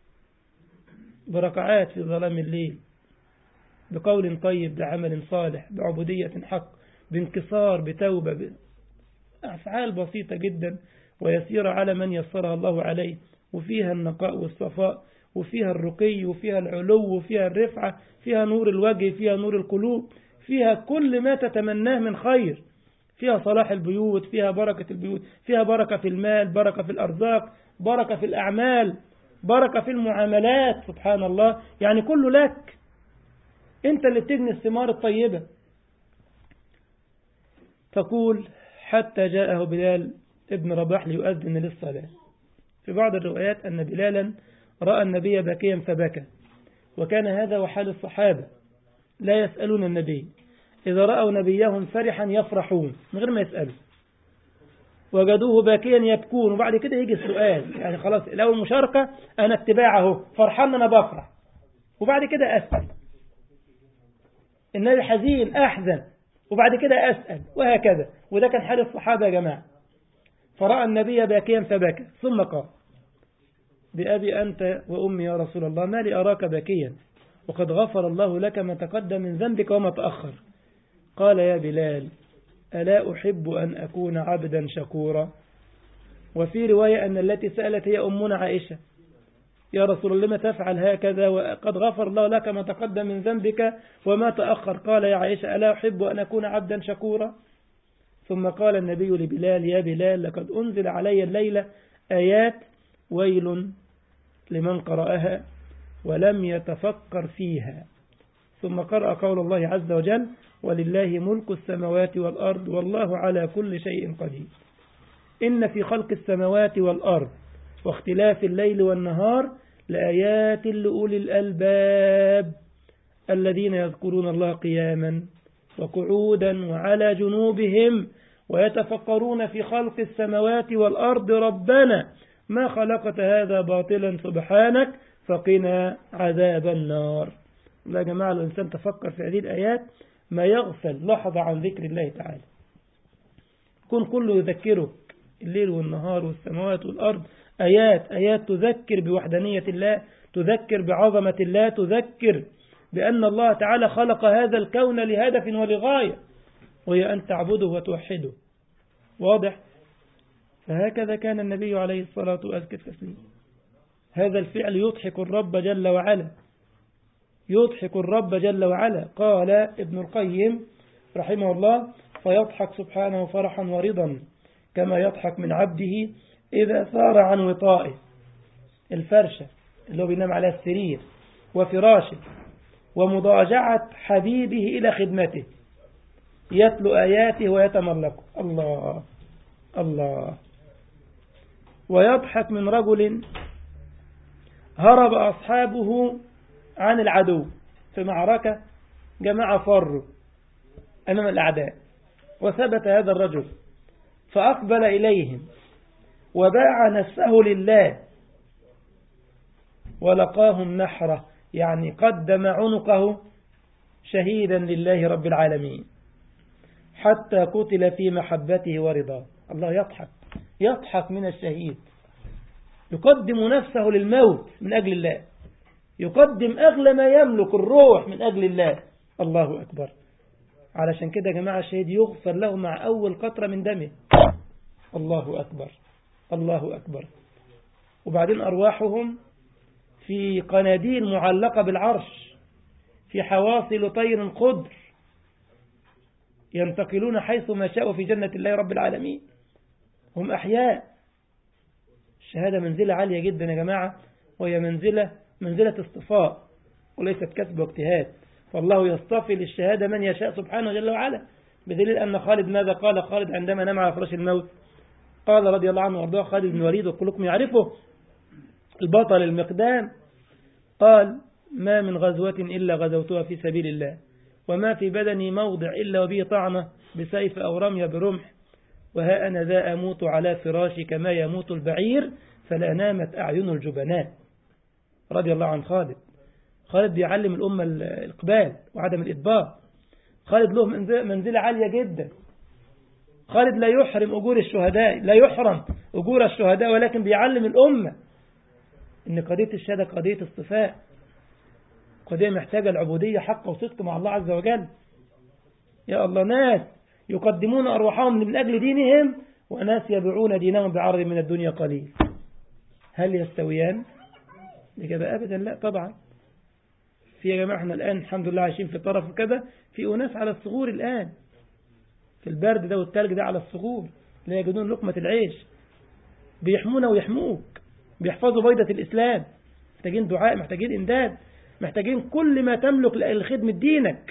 Speaker 1: بركعات في ظلام الليل، بقول طيب، بعمل صالح، بعبودية حق، بانكسار، بتوبة، أفعال بسيطة جدا ويسيرة على من يسرها الله عليه، وفيها النقاء والصفاء، وفيها الرقي، وفيها العلو، وفيها الرفعة، فيها نور الوجه، فيها نور القلوب، فيها كل ما تتمناه من خير، فيها صلاح البيوت، فيها بركة البيوت، فيها بركة في المال، بركة في الأرزاق، بركة في الأعمال، بركة في المعاملات. سبحان الله، يعني كله لك، انت اللي بتجني الثمار الطيبة. تقول: حتى جاءه بلال ابن رباح ليؤذن للصلاة. في بعض الروايات أن بلالا رأى النبي باكيا فبكى، وكان هذا وحال الصحابة لا يسألون النبي إذا رأوا نبيهم فرحا يفرحون من غير ما يسألوا، وجدوه باكيا يبكون. وبعد كده يجي السؤال، يعني خلاص لو المشاركة أنا اتباعه فرحان أنا بفرح، وبعد كده أسأل. النبي حزين أحزن وبعد كده أسأل، وهكذا. وده كان حال الصحابة يا جماعة. فرأى النبي باكيا فبكى، ثم قال بأبي أنت وأمي يا رسول الله، ما لي أراك باكيا وقد غفر الله لك ما تقدم من ذنبك وما تأخر. قال يا بلال ألا أحب أن أكون عبدا شكورا. وفي رواية أن التي سألت هي أمنا عائشة، يا رسول الله لما تفعل هكذا وقد غفر الله لك ما تقدم من ذنبك وما تأخر. قال يا عائشة ألا أحب أن أكون عبدا شكورا. ثم قال النبي لبلال يا بلال لقد أنزل علي الليلة آيات ويل لمن قرأها ولم يتفكر فيها. ثم قرأ قول الله عز وجل ولله ملك السماوات والأرض والله على كل شيء قدير. إن في خلق السماوات والأرض واختلاف الليل والنهار لآيات لأولي الألباب الذين يذكرون الله قياما وقعودا وعلى جنوبهم ويتفكرون في خلق السماوات والأرض ربنا ما خلقت هذا باطلا سبحانك فقنا عذاب النار. لا يا جماعة، الإنسان تفكر في هذه الآيات ما يغفل لحظة عن ذكر الله تعالى. كن كله يذكرك الليل والنهار والسماوات والأرض آيات آيات تذكر بوحدانية الله، تذكر بعظمة الله، تذكر بأن الله تعالى خلق هذا الكون لهدف ولغاية، وهي أن تعبده وتوحده. واضح؟ فهكذا كان النبي عليه الصلاة والسلام. هذا الفعل يضحك الرب جل وعلا، يضحك الرب جل وعلا. قال ابن القيم رحمه الله فيضحك سبحانه فرحا ورضا كما يضحك من عبده إذا ثار عن وطائه، الفرشة اللي هو بينام على السرير وفراشه، ومضاجعة حبيبه إلى خدمته يتلو آياته ويتملكه. الله الله. ويضحك من رجل هرب أصحابه عن العدو في معركة، جماعة فروا أمام الأعداء، وثبت هذا الرجل فأقبل إليهم وباع نفسه لله ولقاهم نحرة، يعني قدم عنقه شهيدا لله رب العالمين حتى قتل في محبته ورضاه. الله يضحك، يضحك من الشهيد، يقدم نفسه للموت من أجل الله، يقدم أغلى ما يملك الروح من أجل الله. الله أكبر. علشان كده يا جماعة الشهيد يغفر له مع أول قطرة من دمه. الله أكبر الله أكبر. وبعدين أرواحهم في قناديل معلقة بالعرش في حواصل طير خضر ينتقلون حيث ما شاءوا في جنة الله رب العالمين، هم أحياء. الشهادة منزلة عالية جدا يا جماعة، وهي منزلة منزلة اصطفاء وليست كسب واجتهاد. فالله يصطفي للشهادة من يشاء سبحانه جل وعلا، بدليل أن خالد ماذا قال خالد عندما نام على فراش الموت؟ قال رضي الله عنه وارضاه خالد بن الوليد وكلكم يعرفه البطل المقدام، قال ما من غزوة إلا غزوتها في سبيل الله وما في بدني موضع إلا وبه طعنة بسيف أو رمية برمح، وها أنا ذا أموت على فراشي كما يموت البعير فلا نامت أعين الجبناء. رضي الله عن خالد. خالد بيعلم الأمة الإقبال وعدم الإدبار. خالد له منزلة عالية جدا. خالد لا يحرم أجور الشهداء، لا يحرم أجور الشهداء، ولكن بيعلم الأمة إن قضية الشهادة قضية اصطفاء، قضية محتاجة العبودية حق وصدق مع الله عز وجل. يا الله، ناس يقدمون أرواحهم من أجل دينهم وناس يبيعون دينهم بعرض من الدنيا قليل. هل يستويان؟ لكذا أبدا لا طبعا. في يا جماعة احنا الآن الحمد لله عايشين في طرف كذا، في أناس على الصغور الآن في البرد ده والتلج ده على الصغور لا يجدون لقمة العيش، بيحمونا ويحموك، بيحفظوا بيضة الإسلام. محتاجين دعاء، محتاجين إمداد، محتاجين كل ما تملك لخدمة دينك،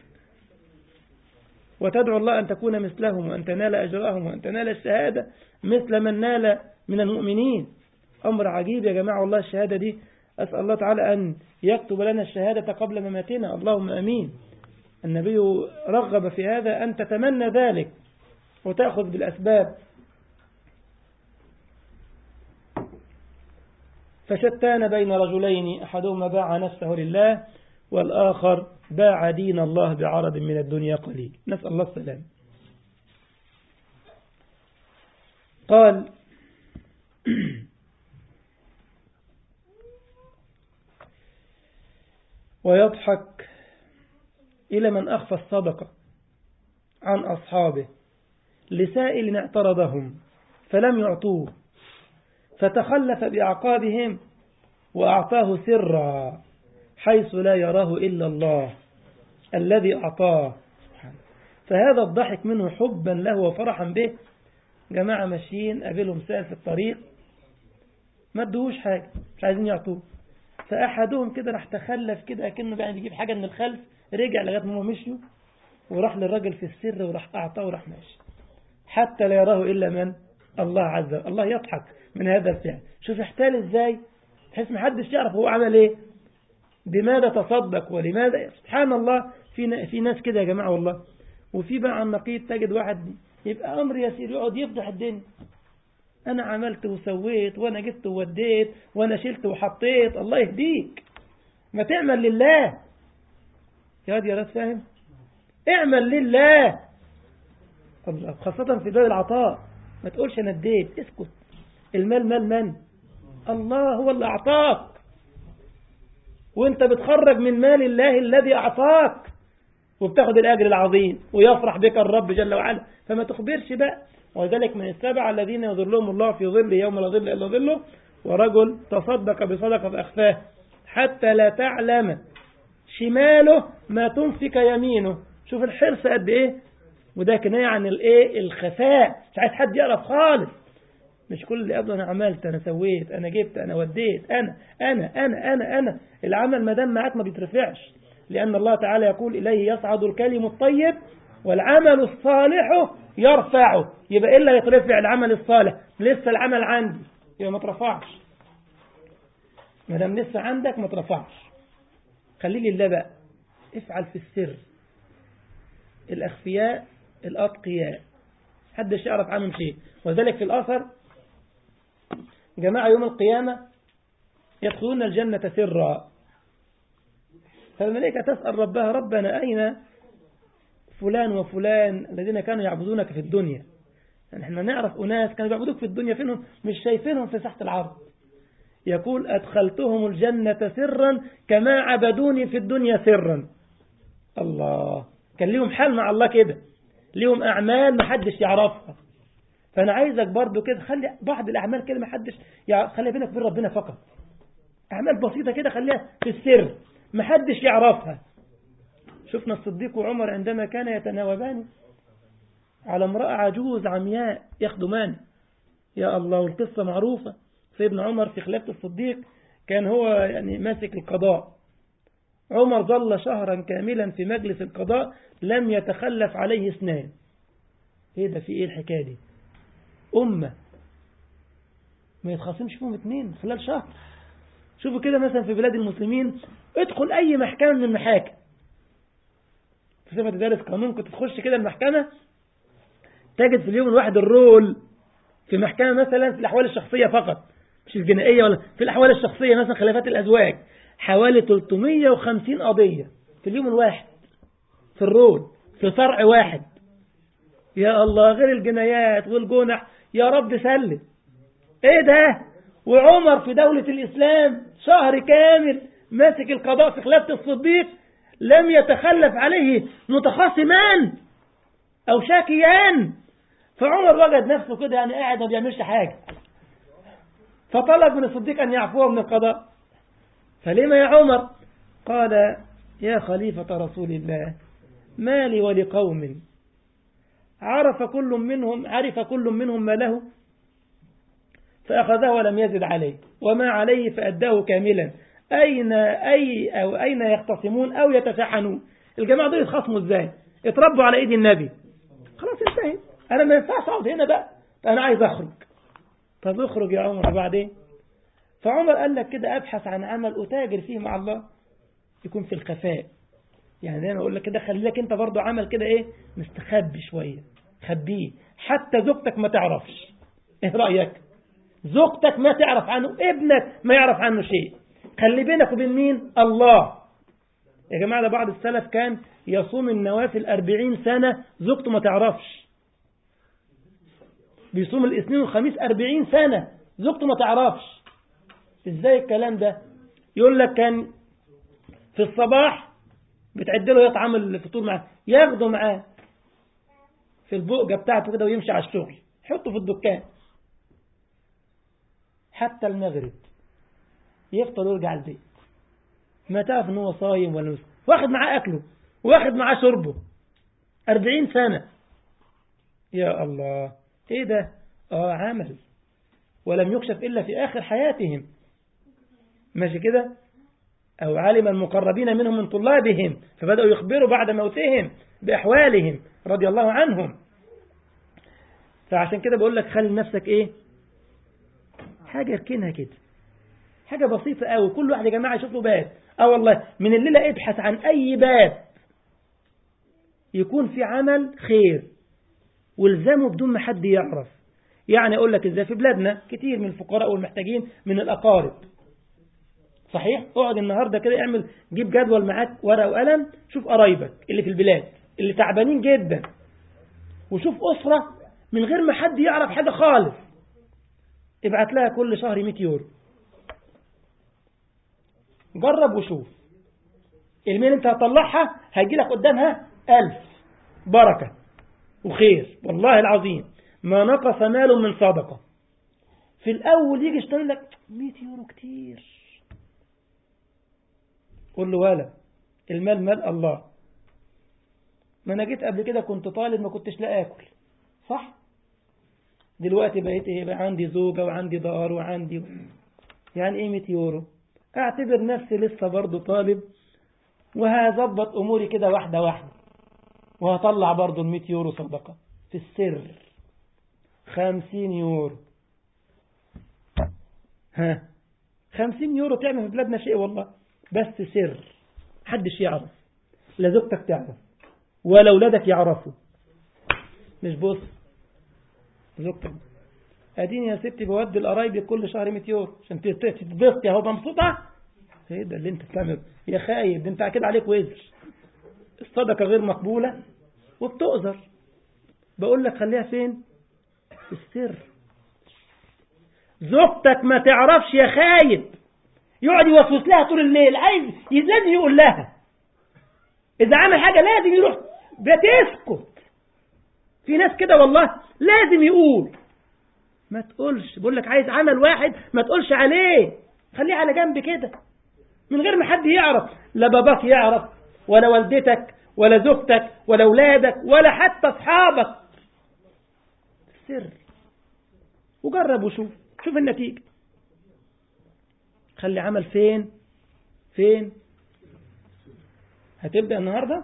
Speaker 1: وتدعو الله أن تكون مثلهم وأن تنال أجرهم وأن تنال الشهادة مثل من نال من المؤمنين. أمر عجيب يا جماعة والله الشهادة دي. أسأل الله تعالى أن يكتب لنا الشهادة قبل مماتنا، اللهم أمين. النبي رغب في هذا أن تتمنى ذلك وتأخذ بالأسباب. فشتان بين رجلين أحدهما باع نفسه لله والآخر باع دين الله بعرض من الدنيا قليل، نسأل الله السلام. قال ويضحك إلى من أخفى الصدقة عن أصحابه لسائل اعترضهم فلم يعطوه فتخلف بأعقابهم وأعطاه سرا حيث لا يراه إلا الله الذي أعطاه. فهذا الضحك منه حبا له وفرحا به. جماعة ماشيين قابلهم سائل في الطريق ما ادوهوش حاجة، مش عايزين يعطوه، فأحدهم كده راح تخلف كده كأنه بقى بيجيب حاجة من الخلف، رجع لغاية ما هو مشيوا وراح للرجل في السر وراح أعطاه وراح ماشي حتى لا يراه إلا من الله عز وجل. الله يضحك من هذا الفعل. شوف احتال ازاي، تحس محدش يعرف هو عمل ايه، بماذا تصدق ولماذا. سبحان الله، في في ناس كده يا جماعة والله. وفي بقى عن نقيض تجد واحد يبقى أمر يسير يقعد يفضح الدنيا، أنا عملت وسويت وأنا جبت ووديت وأنا شلت وحطيت. الله يهديك، ما تعمل لله يا واد يا رات، فاهم؟ اعمل لله الله، خاصة في باب العطاء. ما تقولش أنا اديت، اسكت. المال مال من؟ الله هو اللي أعطاك، وانت بتخرج من مال الله الذي أعطاك وبتاخد الأجر العظيم ويفرح بك الرب جل وعلا. فما تخبرش بقى. وذلك من السبع الذين يظلهم الله في ظل يوم لا ظل إلا ظله ورجل تصدق بصدقة فأخفاه حتى لا تعلم شماله ما تنفق يمينه. شوف الحرص قد ايه. وده كناية عن الايه الخفاء، مش عايز حد يعرف خالص. مش كل اللي قبله انا عملت انا سويت انا جبت انا وديت انا انا انا انا انا العمل ما دام معاك ما بيترفعش، لأن الله تعالى يقول إليه يصعد الكلم الطيب والعمل الصالح يرفعه. يبقى إلا يترفع العمل الصالح، لسه العمل عندي يبقى ما ترفعش. ما دام لسه عندك ما ترفعش، خليه لله بقى. افعل في السر، الأخفياء الأتقياء محدش يعرف عنهم شيء. وذلك في الأثر جماعة يوم القيامة يدخلون الجنة سرا، فالملائكة تسأل ربها ربنا أين فلان وفلان الذين كانوا يعبدونك في الدنيا. يعني احنا نعرف أناس كانوا يعبدوك في الدنيا، فينهم؟ مش شايفينهم في ساحة العرض. يقول أدخلتهم الجنة سرا كما عبدوني في الدنيا سرا. الله، كان ليهم حال مع الله كده، ليهم أعمال محدش يعرفها. فأنا عايزك برضو كده خلي بعض الأعمال كده محدش يعني، خليها بينك وبين ربنا فقط. أعمال بسيطة كده خليها في السر محدش يعرفها. شفنا الصديق وعمر عندما كان يتناوبان على امرأة عجوز عمياء يخدمان. يا الله، والقصة معروفة. سيدنا عمر في خلافة الصديق كان هو يعني ماسك القضاء. عمر ظل شهرا كاملا في مجلس القضاء لم يتخلف عليه اثنان. ايه ده، في ايه الحكاية دي؟ أمة ما يتخاصمش فيهم اثنين خلال شهر. شوفوا كده مثلا في بلاد المسلمين، ادخل أي محكمة من المحاكم، في سبب تدرس قانون كنت تخش كده المحكمة تجد في اليوم الواحد الرول في محكمة مثلا في الأحوال الشخصية فقط، مش الجنائية، ولا في الأحوال الشخصية مثلا خلافات الأزواج، حوالي ثلاثمائة وخمسين قضية في اليوم الواحد في الرول في فرع واحد. يا الله، غير الجنايات والجنح. يا رب سلم. ايه ده؟ وعمر في دولة الإسلام شهر كامل ماسك القضاء في خلافة الصديق لم يتخلف عليه متخاصمان أو شاكيان. فعمر وجد نفسه كده يعني قاعد ما بيعملش حاجة، فطلب من الصديق أن يعفوه من القضاء. فلما يا عمر؟ قال يا خليفة رسول الله، ما لي ولقوم عرف كل منهم عرف كل منهم ما له فأخذه ولم يزد عليه، وما عليه فأداه كاملا. أين أي أو أين يختصمون أو يتشحنون؟ الجماعة دول يتخاصموا إزاي؟ اتربوا على إيد النبي. خلاص انتهي، أنا ما ينفعش أقعد هنا بقى، أنا عايز أخرج. طب اخرج يا عمر بعدين. فعمر قال لك كده أبحث عن عمل أتاجر فيه مع الله، يكون في الخفاء، يعني دايما أقول لك كده خلي لك أنت برضو عمل كده إيه مستخبي شوية، خبيه حتى زوجتك ما تعرفش. إيه رأيك؟ زوجتك ما تعرف عنه، ابنك ما يعرف عنه شيء، خلي بينك وبين مين؟ الله. يا جماعة ده بعض السلف كان يصوم النوافل أربعين سنة زوجته ما تعرفش، بيصوم الاثنين والخميس أربعين سنة زوجته ما تعرفش. ازاي الكلام ده؟ يقول لك كان في الصباح بتعد له يطعم الفطور معاه، ياخده معاه في البؤجة بتاعته كده ويمشي على الشغل، يحطه في الدكان حتى المغرب، يفطر ويرجع البيت، ما تعرف ان هو صايم ولا مسلم، واخد معاه اكله واخد معاه شربه أربعين سنة. يا الله ايه ده؟ اه عمل ولم يكشف الا في اخر حياتهم، ماشي كده. او علم المقربين منهم من طلابهم فبدأوا يخبروا بعد موتهم باحوالهم رضي الله عنهم. فعشان كده بقول لك خلي نفسك ايه حاجة اركنها كده، حاجة بسيطة قوي. كل واحد يا جماعة يشوف له باب، اه والله من الليلة ابحث عن اي باب يكون في عمل خير والزمه بدون ما حد يعرف. يعني اقول لك ازاي، في بلادنا كتير من الفقراء والمحتاجين من الاقارب، صحيح؟ اقعد النهاردة كده اعمل، جيب جدول معاك ورقة وقلم، شوف قرايبك اللي في البلاد اللي تعبانين جدا، وشوف أسرة من غير ما حد يعرف حاجة خالص، ابعت لها كل شهر مئة يورو. جرب وشوف المين انت هتطلعها هيجي لك قدامها ألف بركة وخير، والله العظيم ما نقص مال من صدقة. في الأول يجي يشتري لك مئة يورو كتير، قول له ولا المال مال الله. ما انا جيت قبل كده كنت طالب ما كنتش لا اكل، صح؟ دلوقتي بقيت ايه بقى، عندي زوجة وعندي دار وعندي، يعني ايه مئة يورو؟ اعتبر نفسي لسه برضو طالب وهظبط اموري كده واحدة واحدة، وهطلع برضو المئة يورو صدقة في السر. خمسين يورو، ها خمسين يورو تعمل في بلادنا شيء والله، بس سر محدش يعرف، لا زوجتك تعرف ولا اولادك يعرفوا. مش بص زوجتك اديني يا ستي بودي القرايب كل شهر مئة يورو عشان تتبسطي اهو مبسوطه. ايه ده اللي انت بتعمله يا خايب؟ ده انت اكيد عليك وزر، الصدقه غير مقبوله وبتؤذر. بقول لك خليها فين؟ في السر. زوجتك ما تعرفش يا خايب، يقعد يوسوس لها طول الليل، عايز لازم يقول لها، اذا عمل حاجه لازم يروح بتسكت. في ناس كده والله لازم يقول، ما تقولش. بقول لك عايز عمل واحد ما تقولش عليه، خليه على جنب كده من غير ما حد يعرف، لا باباك يعرف ولا والدتك ولا زوجتك ولا اولادك ولا حتى اصحابك، سر. وجرب وشوف، شوف النتيجة. خلي عمل فين فين هتبدأ النهاردة؟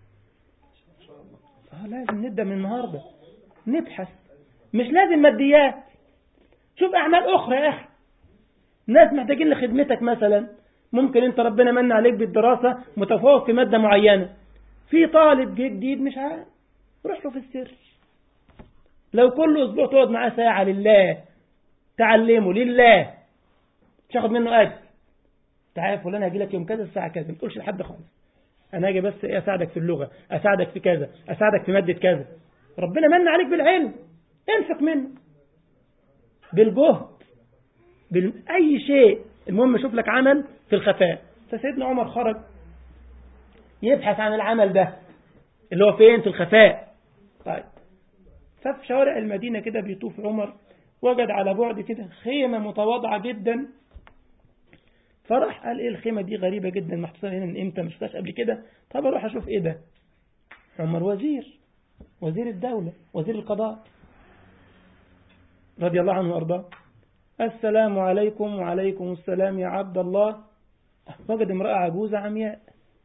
Speaker 1: اه لازم نبدأ من النهاردة، نبحث، مش لازم ماديات، شوف أعمال أخرى يا أخي. ناس محتاجين لخدمتك مثلا، ممكن أنت ربنا من عليك بالدراسة متفوق في مادة معينة، في طالب جديد مش عارف، روح له في السر. لو كل أسبوع تقعد معاه ساعة لله، تعلمه لله، مش هاخد منه أجر. تعال فلان هاجي لك يوم كذا الساعة كذا، ما تقولش لحد خالص، أنا هاجي بس إيه أساعدك في اللغة، أساعدك في كذا، أساعدك في مادة كذا. ربنا من عليك بالعلم، انفق منه بالجهد بأي شيء، المهم شوف لك عمل في الخفاء. فسيدنا عمر خرج يبحث عن العمل ده اللي هو فين؟ في الخفاء. طيب ففي شوارع المدينة كده بيطوف عمر، وجد على بعد كده خيمة متواضعة جدا، فرح قال ايه الخيمة دي غريبة جدا، محطوطة هنا من امتى، مش شفتهاش قبل كده، طب اروح اشوف ايه ده. عمر وزير وزير الدولة وزير القضاء رضي الله عنه وارضاه، السلام عليكم. وعليكم السلام يا عبد الله. وجد امرأة عجوزة عمياء،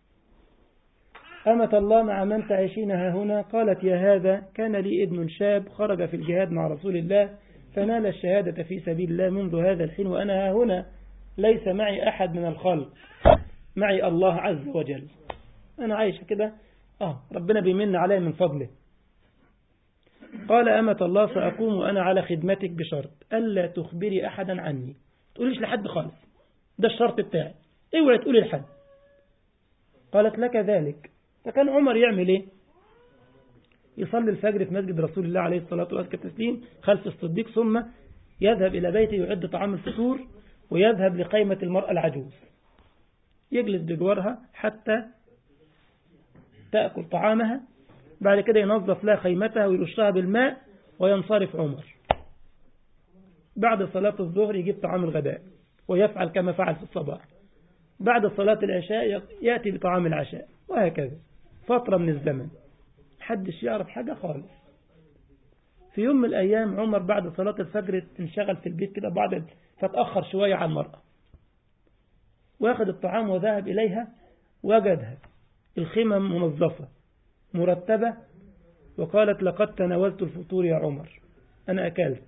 Speaker 1: أمة الله مع من تعيشينها هنا؟ قالت يا هذا كان لي ابن شاب خرج في الجهاد مع رسول الله فنال الشهادة في سبيل الله منذ هذا الحين وأنا هنا، ليس معي أحد من الخلق، معي الله عز وجل. أنا عايشة كده، آه ربنا بيمن علي من فضله. قال أمة الله سأقوم وأنا على خدمتك بشرط ألا تخبري أحدا عني، تقوليش لحد خالص، ده الشرط بتاعي، اوعي تقولي لحد. قالت لك ذلك. فكان عمر يعمل ايه؟ يصلي الفجر في مسجد رسول الله عليه الصلاة والتسليم خلف الصديق، ثم يذهب إلى بيته يعد طعام الفطور، ويذهب لقيمة المرأة العجوز يجلس بجوارها حتى تأكل طعامها، بعد كده ينظف لها خيمتها ويرشها بالماء وينصرف عمر. بعد صلاة الظهر يجيب طعام الغداء ويفعل كما فعل في الصباح. بعد صلاة العشاء يأتي بطعام العشاء، وهكذا فترة من الزمن محدش يعرف حاجة خالص. في يوم من الأيام عمر بعد صلاة الفجر انشغل في البيت كده بعد فتأخر شوية عن المرأة، واخد الطعام وذهب إليها، وجدها الخيمة منظفة مرتبة، وقالت لقد تناولت الفطور يا عمر، أنا أكلت.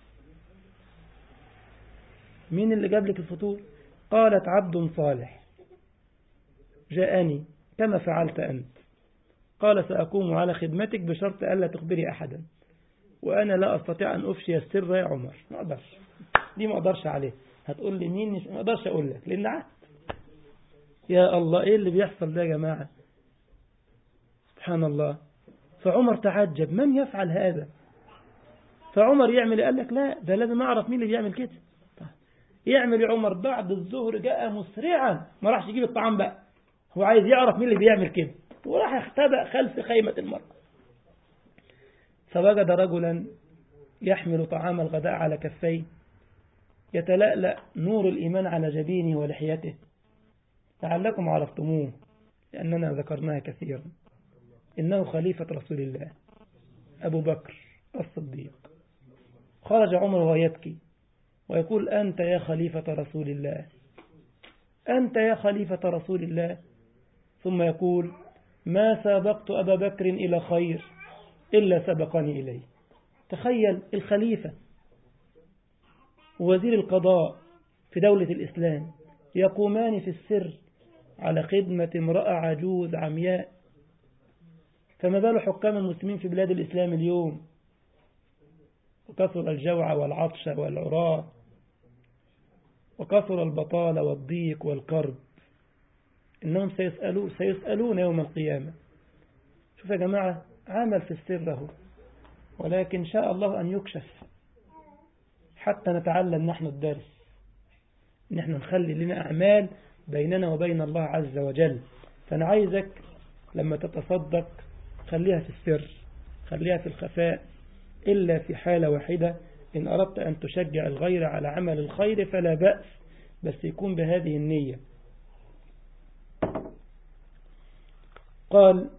Speaker 1: مين اللي جاب لك الفطور؟ قالت عبد صالح جاءني كما فعلت أنت. قال سأقوم على خدمتك بشرط ألا تخبري أحدا، وأنا لا أستطيع أن أفشي السر يا عمر. ما أقدرش، دي ما أقدرش عليه. هتقول لي مين؟ ما أقدرش أقول لك لأن عهد. يا الله إيه اللي بيحصل ده يا جماعة؟ سبحان الله. فعمر تعجب من يفعل هذا؟ فعمر يعمل، قال لك لا ده لازم أعرف مين اللي بيعمل كده. يعمل عمر بعد الظهر جاء مسرعا، ما راحش يجيب الطعام بقى، هو عايز يعرف مين اللي بيعمل كده، وراح اختبأ خلف خيمة المرأة. فوجد رجلا يحمل طعام الغداء على كفيه، يتلألأ نور الإيمان على جبينه ولحيته، لعلكم عرفتموه لأننا ذكرناها كثيرا. إنه خليفة رسول الله أبو بكر الصديق. خرج عمر ويبكي ويقول أنت يا خليفة رسول الله، أنت يا خليفة رسول الله. ثم يقول ما سابقت أبا بكر إلى خير إلا سبقني إليه. تخيل الخليفة ووزير القضاء في دولة الإسلام يقومان في السر على خدمة امرأة عجوز عمياء، فما بال حكام المسلمين في بلاد الإسلام اليوم؟ وكثر الجوع والعطش والعراء، وكثر البطالة والضيق والكرب، إنهم سيسألون, سيسألون يوم القيامة. شوف يا جماعة، عمل في السر له، ولكن شاء الله أن يكشف حتى نتعلم نحن الدرس، نحن نخلي لنا أعمال بيننا وبين الله عز وجل. فأنا عايزك لما تتصدق خليها في السر، خليها في الخفاء، إلا في حالة واحدة، إن أردت أن تشجع الغير على عمل الخير فلا بأس، بس يكون بهذه النية. قال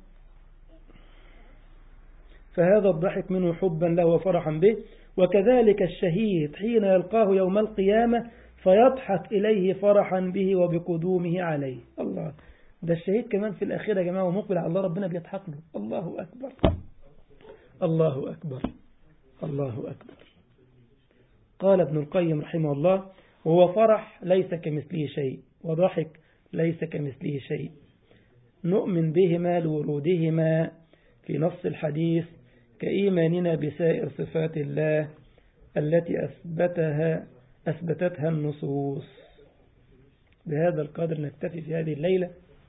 Speaker 1: فهذا الضحك منه حبا له وفرحا به، وكذلك الشهيد حين يلقاه يوم القيامة فيضحك إليه فرحا به وبقدومه عليه. الله، ده الشهيد كمان في الآخرة يا جماعة ومقبل على الله ربنا بيضحك له. الله أكبر الله أكبر الله أكبر. قال ابن القيم رحمه الله وهو فرح ليس كمثله شيء، وضحك ليس كمثله شيء، نؤمن بهما لورودهما في نص الحديث كإيماننا بسائر صفات الله التي أثبتها أثبتتها النصوص. بهذا القدر نكتفي في هذه الليلة،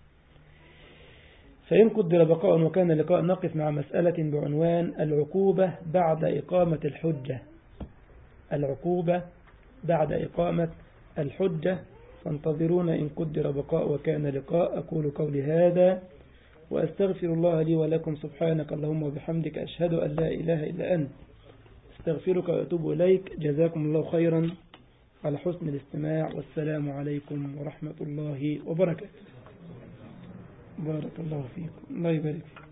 Speaker 1: فإن قدر بقاء وكان لقاء نقف مع مسألة بعنوان العقوبة بعد إقامة الحجة. العقوبة بعد إقامة الحجة، فانتظرونا إن قدر بقاء وكان لقاء. أقول قولي هذا وأستغفر الله لي ولكم. سبحانك اللهم وبحمدك، أشهد أن لا إله إلا أنت، استغفرك وأتوب إليك. جزاكم الله خيرا على حسن الاستماع، والسلام عليكم ورحمة الله وبركاته. بارك الله فيكم، الله يبارك فيكم.